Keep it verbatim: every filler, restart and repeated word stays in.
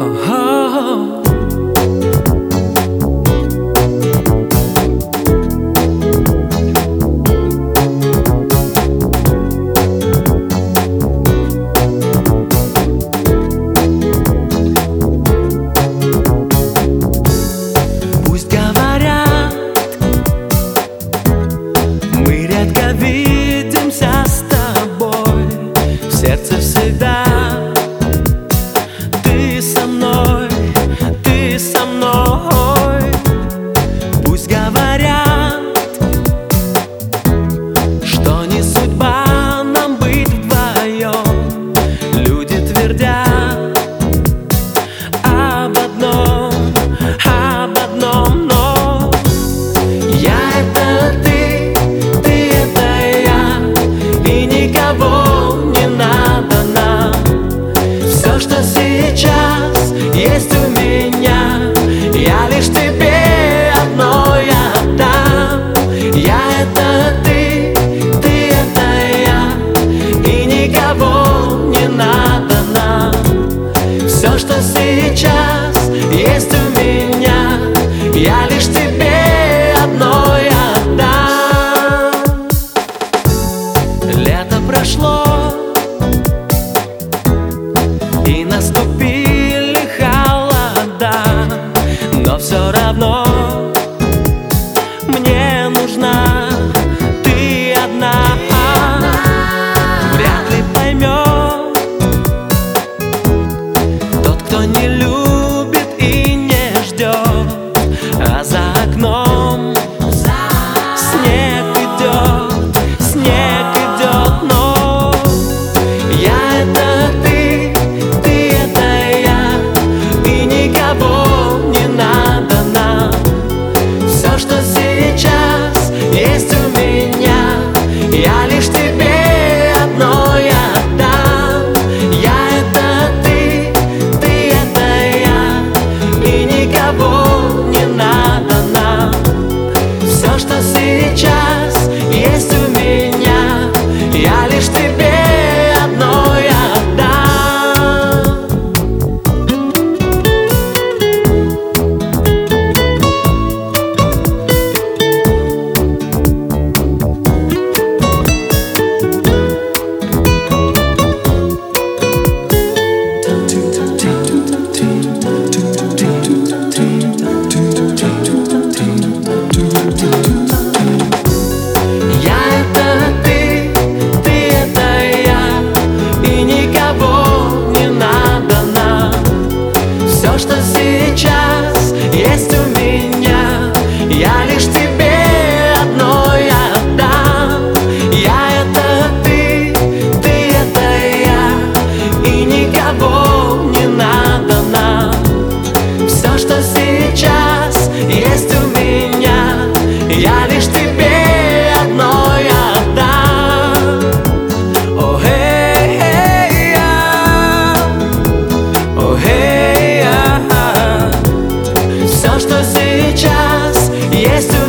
Ого. Пусть говорят, мы редко видимся с тобой, в сердце всегда ты со мной, ты со мной. Пусть говорят, что не судьба нам быть вдвоем. Люди твердят об одном, об одном, но я — это ты, ты — это я, и никого не надо нам. Все, что сейчас есть у меня, я лишь тебе одной отдам. Я — это ты, ты — это я, и никого не надо нам. Все, что сейчас есть у меня, я лишь тебе одной отдам. Лето прошло, и наступили холода, но все равно мне нужна ты одна. Вряд ли поймет тот, кто не любит и не ждет, а за окном снег идет, снег идет, но я — это ты, ты — это я, и никого не надо нам. Все, что сейчас есть у меня, я лишь тебе одной отдам. Я — это ты, ты — это я, и никого не надо нам. Все, что сейчас есть у меня, я лишь тебе одной отдам. Я — это ты, ты — это я, и никого не надо нам. Все, что сейчас есть у меня, я лишь тебе одной отдам. Я — это ты, ты — это я, и никого не надо нам. Все, что сейчас есть у меня, я лишь тебе одной отдам. О, эй, эй, я. О, эй, я. Все, что сейчас есть у